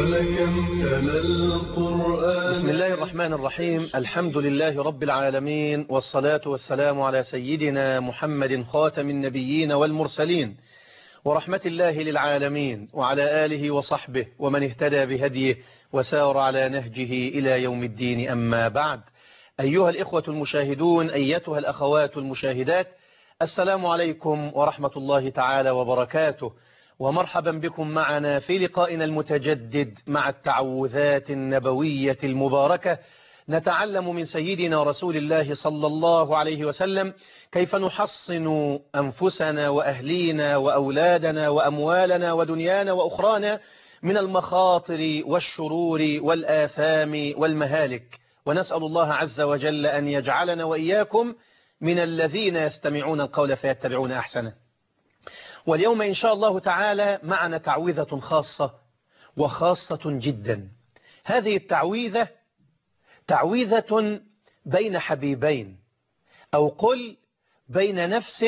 ولكم تلا القرآن. بسم الله الرحمن الرحيم. الحمد لله رب العالمين، والصلاة والسلام على سيدنا محمد خاتم النبيين والمرسلين، ورحمة الله للعالمين، وعلى آله وصحبه ومن اهتدى بهديه وسار على نهجه إلى يوم الدين. أما بعد، أيها الإخوة المشاهدون، أيتها الأخوات المشاهدات، السلام عليكم ورحمة الله تعالى وبركاته، ومرحبا بكم معنا في لقائنا المتجدد مع التعوذات النبوية المباركة. نتعلم من سيدنا رسول الله صلى الله عليه وسلم كيف نحصن أنفسنا وأهلينا وأولادنا وأموالنا ودنيانا وأخرانا من المخاطر والشرور والآثام والمهالك، ونسأل الله عز وجل أن يجعلنا وإياكم من الذين يستمعون القول فيتبعون أحسنه. واليوم إن شاء الله تعالى معنا تعويذة خاصة وخاصة جدا. هذه التعويذة تعويذة بين حبيبين، أو قل بين نفس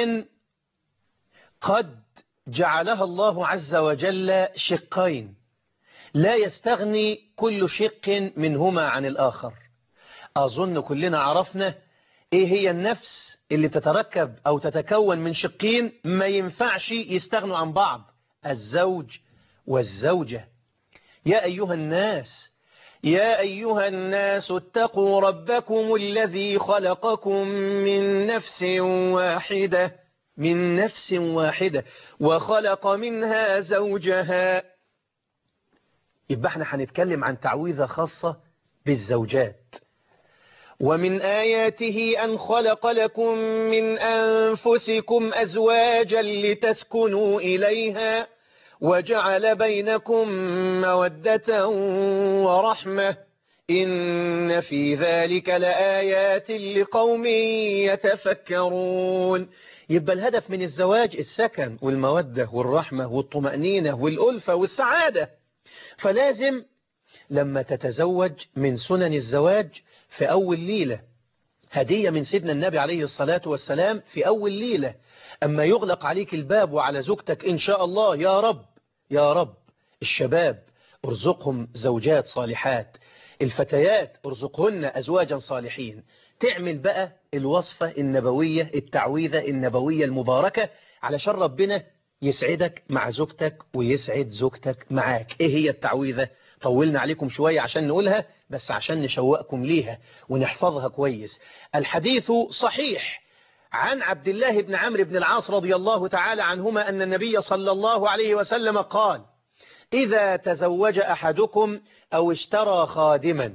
قد جعلها الله عز وجل شقين، لا يستغني كل شق منهما عن الآخر. أظن كلنا عرفنا إيه هي النفس اللي تتركب أو تتكون من شقين ما ينفعش يستغنوا عن بعض: الزوج والزوجة. يا أيها الناس اتقوا ربكم الذي خلقكم من نفس واحدة وخلق منها زوجها. يبقى احنا هنتكلم عن تعويذة خاصة بالزوجات. ومن آياته أن خلق لكم من أنفسكم أزواجا لتسكنوا إليها وجعل بينكم مودة ورحمة إن في ذلك لآيات لقوم يتفكرون. يبقى الهدف من الزواج السكن والمودة والرحمة والطمأنينة والألفة والسعادة. فلازم لما تتزوج من سنن الزواج في أول ليلة، هدية من سيدنا النبي عليه الصلاة والسلام في أول ليلة، أما يغلق عليك الباب وعلى زوجتك إن شاء الله، يا رب يا رب. الشباب ارزقهم زوجات صالحات، الفتيات ارزقهن أزواجا صالحين. تعمل بقى الوصفة النبوية، التعويذة النبوية المباركة، علشان ربنا يسعدك مع زوجتك ويسعد زوجتك معاك. ايه هي التعويذة؟ طولنا عليكم شوية عشان نقولها، بس عشان نشوقكم ليها ونحفظها كويس. الحديث صحيح عن عبد الله بن عمرو بن العاص رضي الله تعالى عنهما أن النبي صلى الله عليه وسلم قال: إذا تزوج أحدكم أو اشترى خادما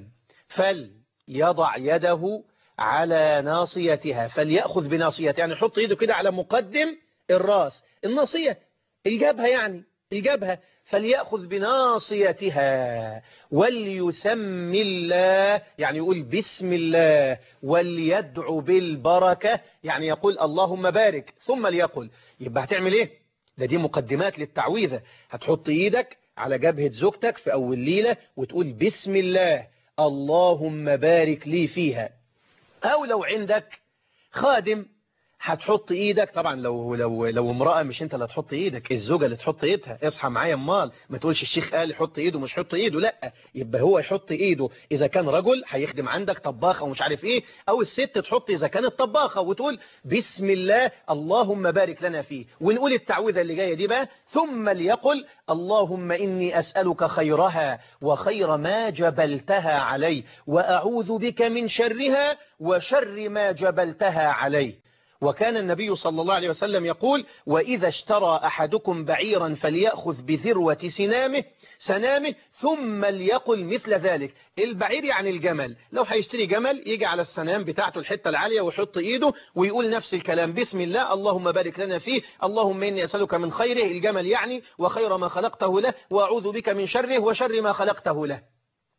فليضع يده على ناصيتها، فليأخذ بناصيتها، يعني يحط يده كده على مقدم الراس، الناصية الجبهة، يعني الجبهة، فليأخذ بناصيتها وليسم الله، يعني يقول بسم الله، وليدعو بالبركة، يعني يقول اللهم بارك، ثم ليقل. يبقى هتعمل ايه؟ دي مقدمات للتعويذة. هتحط ايدك على جبهة زوجتك في أول ليلة وتقول بسم الله اللهم بارك لي فيها. أو لو عندك خادم هتحط ايدك، طبعا لو امرأة مش انت اللي هتحط ايدك، الزوجة اللي تحط ايدها. اصحى معايا امال، ما تقولش الشيخ قال يحط ايده مش يحط ايده، لا، يبقى هو يحط ايده. اذا كان رجل هيخدم عندك طباخة ومش عارف ايه، او الست تحط اذا كانت طباخة وتقول بسم الله اللهم بارك لنا فيه. ونقول التعويذة اللي جاية دي بقى: ثم ليقل اللهم إني أسألك خيرها وخير ما جبلتها عليه، وأعوذ بك من شرها وشر ما جبلتها عليه. وكان النبي صلى الله عليه وسلم يقول: وإذا اشترى أحدكم بعيرا فليأخذ بذروة سنامه ثم ليقل مثل ذلك. البعير يعني الجمل، لو هيشتري جمل يجي على السنام بتاعته الحتة العالية ويحط إيده ويقول نفس الكلام: بسم الله اللهم بارك لنا فيه، اللهم إني أسألك من خيره، الجمل يعني، وخير ما خلقته له، وأعوذ بك من شره وشر ما خلقته له.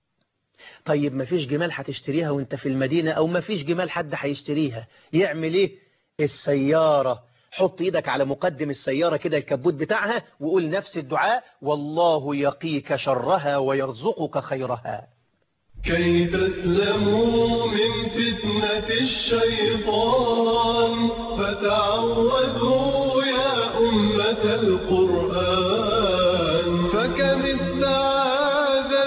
طيب ما فيش جمال هتشتريها وانت في المدينة، أو ما فيش جمال حد هيشتريها، يعمل إيه؟ السيارة، حط ايدك على مقدم السيارة كده، الكبوت بتاعها، وقول نفس الدعاء: والله يقيك شرها ويرزقك خيرها. كي تسلموا من فتنة الشيطان فتعوذوا يا أمة القرآن، فكم استعاذ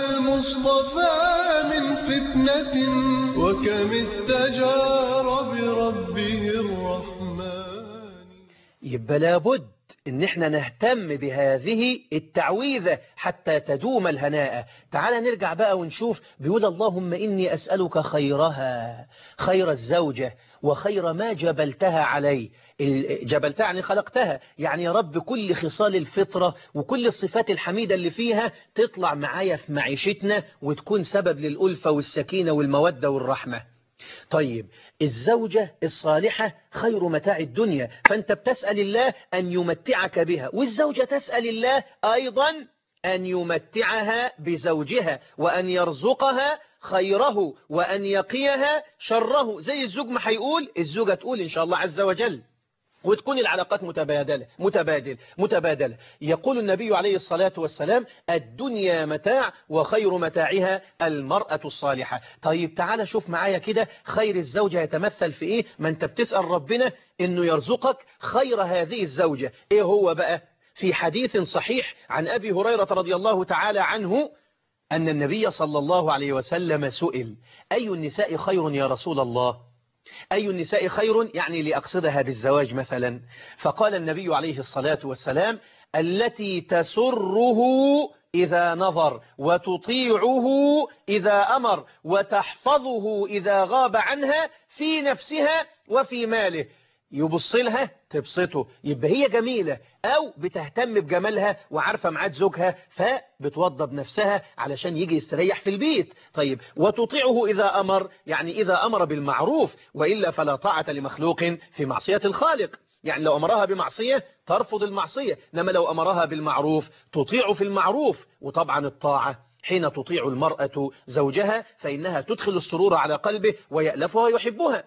فتنة وكم استجار بربه الرحمن. يبقى لابد ان احنا نهتم بهذه التعويذة حتى تدوم الهناء. تعال نرجع بقى ونشوف، بيقول اللهم إني أسألك خيرها، خير الزوجة وخير ما جبلتها عليه. جبلتها يعني خلقتها، يعني يا رب كل خصال الفطرة وكل الصفات الحميدة اللي فيها تطلع معايا في معيشتنا وتكون سبب للألفة والسكينة والمودة والرحمة. طيب الزوجة الصالحة خير متاع الدنيا، فأنت بتسأل الله أن يمتعك بها، والزوجة تسأل الله أيضا أن يمتعها بزوجها وأن يرزقها خيره وأن يقيها شره. زي الزوج ما هيقول الزوجة تقول إن شاء الله عز وجل، وتكون العلاقات متبادلة. يقول النبي عليه الصلاة والسلام الدنيا متاع وخير متاعها المرأة الصالحة. طيب تعال شوف معايا كده، خير الزوجة يتمثل في إيه؟ ما أنت بتسأل ربنا إنه يرزقك خير هذه الزوجة. إيه هو بقى؟ في حديث صحيح عن أبي هريرة رضي الله تعالى عنه أن النبي صلى الله عليه وسلم سئل أي النساء خير يا رسول الله؟ أي النساء خير يعني لأقصدها بالزواج مثلا؟ فقال النبي عليه الصلاة والسلام التي تسره إذا نظر وتطيعه إذا أمر وتحفظه إذا غاب عنها في نفسها وفي ماله. يبص لها تبسطه، يبقى هي جميلة، أو بتهتم بجمالها وعارفة معاد زوجها فبتوضب نفسها علشان يجي يستريح في البيت. طيب وتطيعه إذا أمر، يعني إذا أمر بالمعروف، وإلا فلا طاعة لمخلوق في معصية الخالق. يعني لو أمرها بمعصية ترفض المعصية، إنما لو أمرها بالمعروف تطيع في المعروف. وطبعا الطاعة حين تطيع المرأة زوجها فإنها تدخل السرور على قلبه ويألفها ويحبها.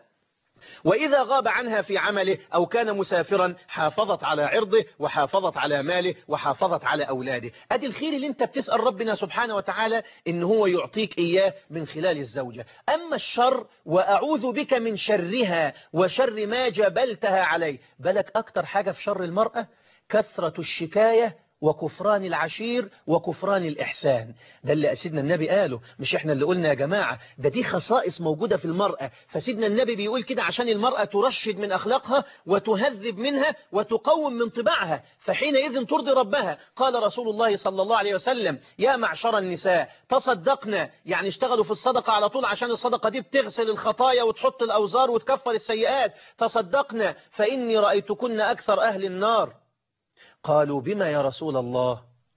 وإذا غاب عنها في عمله أو كان مسافرا حافظت على عرضه وحافظت على ماله وحافظت على أولاده. أدي الخير اللي انت بتسأل ربنا سبحانه وتعالى إن هو يعطيك إياه من خلال الزوجة. أما الشر وأعوذ بك من شرها وشر ما جبلتها عليه. بالك أكتر حاجة في شر المرأة كثرة الشكاية وكفران العشير وكفران الإحسان. ده اللي سيدنا النبي قاله، مش احنا اللي قلنا يا جماعة، ده دي خصائص موجودة في المرأة. فسيدنا النبي بيقول كده عشان المرأة ترشد من أخلاقها وتهذب منها وتقوم من طباعها، فحينئذ ترضي ربها. قال رسول الله صلى الله عليه وسلم يا معشر النساء تصدقنا، يعني اشتغلوا في الصدقة على طول، عشان الصدقة دي بتغسل الخطايا وتحط الأوزار وتكفر السيئات. تصدقنا فإني رأيتكن أكثر أهل النار. قالوا بما يا رسول الله؟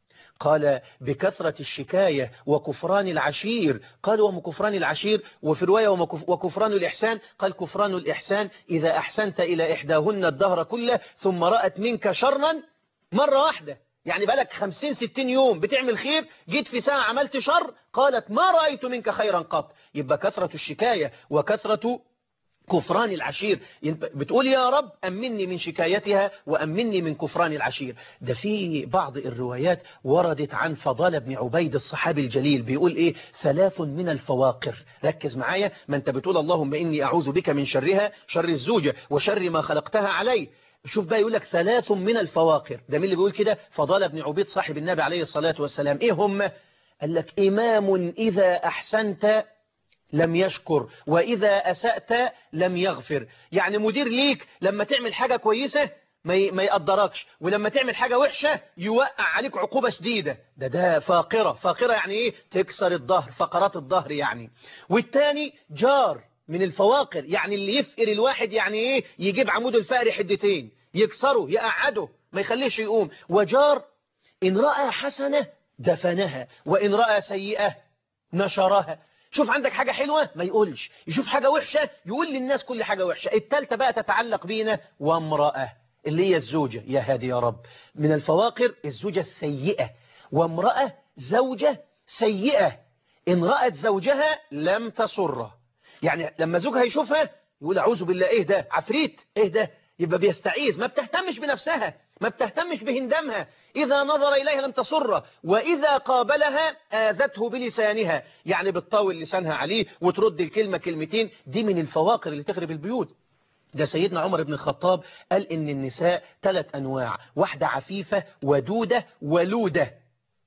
قال بكثرة الشكاية وكفران العشير. قالوا وما كفران العشير؟ وفي رواية وكفران الإحسان؟ قال كفران الإحسان إذا أحسنت إلى إحداهن الدهر كله ثم رأت منك شرا مرة واحدة، يعني بالك 50-60 يوم بتعمل خير، جيت في ساعة عملت شر قالت ما رأيت منك خيرا قط. يبقى كثرة الشكاية وكثرة كفران العشير. بتقول يا رب أمني من شكايتها وأمني من كفران العشير. ده في بعض الروايات وردت عن فضال بن عبيد الصحابي الجليل، بيقول إيه 3 من الفواقر. ركز معايا، ما أنت بتقول اللهم إني أعوذ بك من شرها، شر الزوجة وشر ما خلقتها عليه. شوف بقى يقول لك 3 من الفواقر. ده مين اللي بيقول كده؟ فضال بن عبيد صاحب النبي عليه الصلاة والسلام. إيه هم؟ قال لك إمام إذا أحسنت لم يشكر وإذا أسأت لم يغفر. يعني مدير ليك لما تعمل حاجة كويسة ما يقدركش، ولما تعمل حاجة وحشة يوقع عليك عقوبة شديدة. ده فاقرة يعني إيه؟ تكسر الظهر، فقرات الظهر يعني. والتاني جار من الفواقر، يعني اللي يفقر الواحد، يعني إيه؟ يجيب عمود الفقر حدتين يكسره يقعده ما يخليش يقوم. وجار إن رأى حسنة دفنها وإن رأى سيئة نشرها. شوف عندك حاجة حلوة ما يقولش، يشوف حاجة وحشة يقول للناس كل حاجة وحشة. التالتة بقى تتعلق بينا، وامرأة اللي هي الزوجة. يا هادي يا رب، من الفواقر الزوجة السيئة، وامرأة زوجة سيئة إن رأت زوجها لم تسره. يعني لما زوجها يشوفها يقول أعوذ بالله، إيه ده؟ عفريت، إيه ده؟ يبقى بيستعيذ. ما بتهتمش بنفسها، ما بتهتمش بهندمها. إذا نظر إليها لم تسره، وإذا قابلها آذته بلسانها، يعني بتطاول لسانها عليه وترد الكلمة كلمتين. دي من الفواقر اللي تخرب البيوت. ده سيدنا عمر بن الخطاب قال إن النساء 3 أنواع، واحدة عفيفة ودودة ولودة.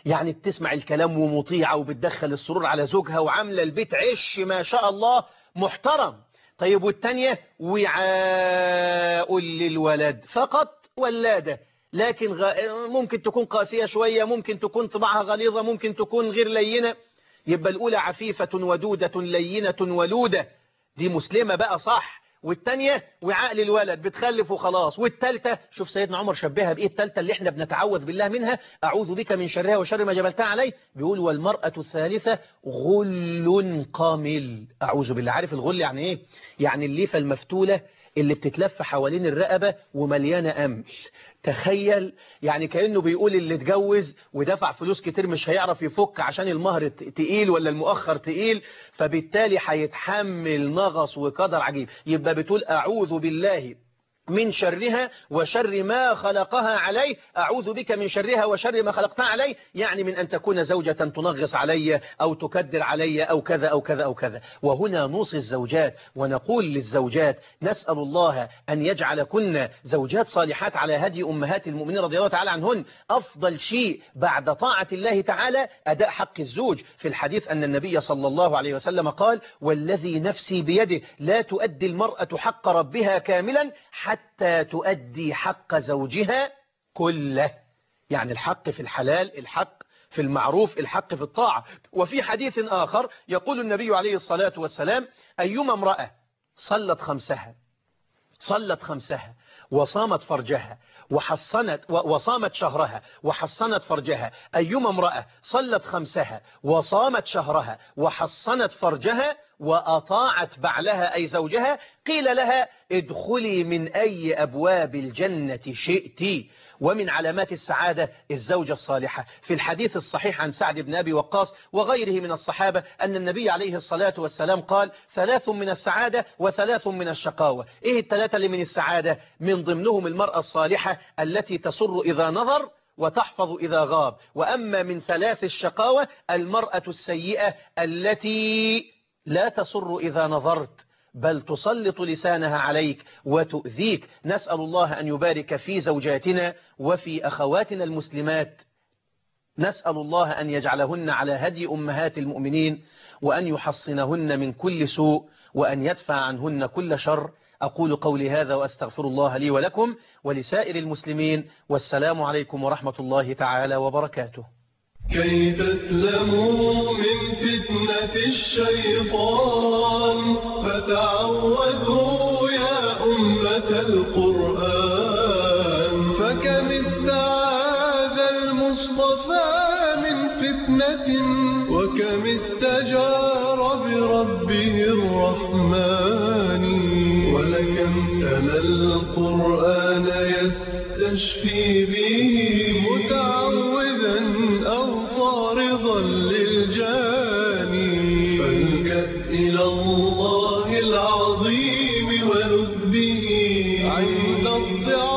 يعني بتسمع الكلام ومطيعة وبتدخل السرور على زوجها وعاملة البيت عش ما شاء الله محترم. طيب والتانية وعاء للولد فقط ولادة، لكن ممكن تكون قاسية شوية، ممكن تكون طباعها غليظة، ممكن تكون غير لينة. يبقى الأولى عفيفة ودودة لينة ولودة، دي مسلمة بقى صح. والتانية وعاء للولد بتخلف وخلاص. والتالتة شوف سيدنا عمر شبهها بإيه التالتة اللي احنا بنتعوذ بالله منها، أعوذ بك من شرها وشر ما جبلتها عليه. بيقول والمرأة الثالثة غل قامل، أعوذ بالله. عارف الغل يعني إيه؟ يعني الليفة المفتولة اللي بتتلف حوالين الرقبة ومليانة أمل. تخيل يعني كأنه بيقول اللي اتجوز ودفع فلوس كتير مش هيعرف يفك عشان المهر تقيل ولا المؤخر تقيل، فبالتالي هيتحمل نغص وقدر عجيب. يبقى بتقول أعوذ بالله من شرها وشر ما خلقها عليه، أعوذ بك من شرها وشر ما خلقتها عليه، يعني من أن تكون زوجة تنغص علي أو تكدر علي أو كذا أو كذا أو كذا. وهنا نوصي الزوجات ونقول للزوجات نسأل الله أن يجعلكن زوجات صالحات على هدي أمهات المؤمنين رضي الله تعالى عنهن. أفضل شيء بعد طاعة الله تعالى أداء حق الزوج. في الحديث أن النبي صلى الله عليه وسلم قال والذي نفسي بيده لا تؤدي المرأة حق ربها كاملا حتى تؤدي حق زوجها كله، يعني الحق في الحلال، الحق في المعروف، الحق في الطاعة. وفي حديث آخر يقول النبي عليه الصلاة والسلام أيما امرأة صلت خمسها وصامت فرجها وصامت شهرها وحصنت فرجها، أيما امرأة صلت خمسها وصامت شهرها وحصنت فرجها وأطاعت بعلها أي زوجها قيل لها ادخلي من أي أبواب الجنة شئت. ومن علامات السعادة الزوجة الصالحة. في الحديث الصحيح عن سعد بن أبي وقاص وغيره من الصحابة أن النبي عليه الصلاة والسلام قال 3 من السعادة و3 من الشقاوة. إيه ال3 اللي من السعادة؟ من ضمنهم المرأة الصالحة التي تسر إذا نظر وتحفظ إذا غاب. وأما من 3 الشقاوة المرأة السيئة التي لا تسر إذا نظرت بل تسلط لسانها عليك وتؤذيك. نسأل الله أن يبارك في زوجاتنا وفي أخواتنا المسلمات، نسأل الله أن يجعلهن على هدي أمهات المؤمنين وأن يحصنهن من كل سوء وأن يدفع عنهن كل شر. أقول قولي هذا وأستغفر الله لي ولكم ولسائر المسلمين، والسلام عليكم ورحمة الله تعالى وبركاته. كي تسلموا من فتنة الشيطان فتعوذوا يا أمة القرآن، فكم استعاذ المصطفى من فتنة وكم استجار بربه الرحمن، ولكم تلا القرآن يستشفي به متعوذا أو طارضا للجاني، فالجأ إلى الله العظيم ولذ به عند الضعاف